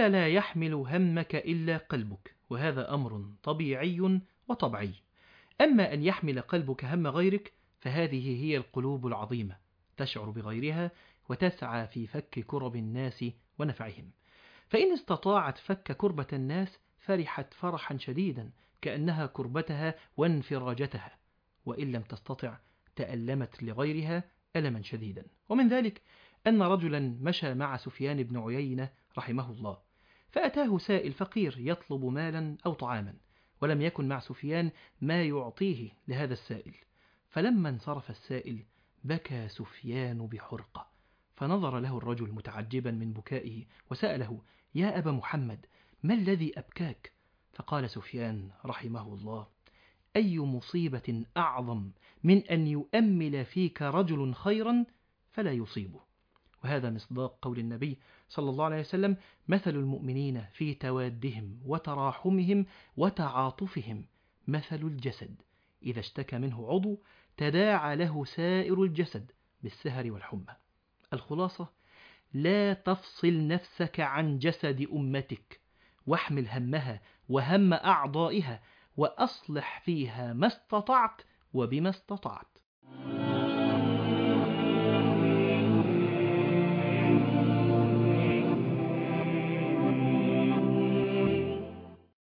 فلا يحمل همك إلا قلبك، وهذا أمر طبيعي وطبيعي. أما أن يحمل قلبك هم غيرك فهذه هي القلوب العظيمة، تشعر بغيرها وتسعى في فك كرب الناس ونفعهم. فإن استطاعت فك كربة الناس فرحت فرحا شديدا كأنها كربتها وانفراجتها، وإن لم تستطع تألمت لغيرها ألما شديدا. ومن ذلك أن رجلا مشى مع سفيان بن عيينة رحمه الله، فأتاه سائل فقير يطلب مالا أو طعاما، ولم يكن مع سفيان ما يعطيه لهذا السائل. فلما انصرف السائل بكى سفيان بحرقة، فنظر له الرجل متعجبا من بكائه وسأله: يا أبا محمد، ما الذي أبكاك؟ فقال سفيان رحمه الله: أي مصيبة أعظم من أن يؤمل فيك رجل خيرا فلا يصيبه. وهذا مصداق قول النبي صلى الله عليه وسلم: مثل المؤمنين في توادهم وتراحمهم وتعاطفهم مثل الجسد إذا اشتكى منه عضو تداعى له سائر الجسد بالسهر والحمى. الخلاصة: لا تفصل نفسك عن جسد أمتك، واحمل همها وهم أعضائها، وأصلح فيها ما استطعت وبما استطعت.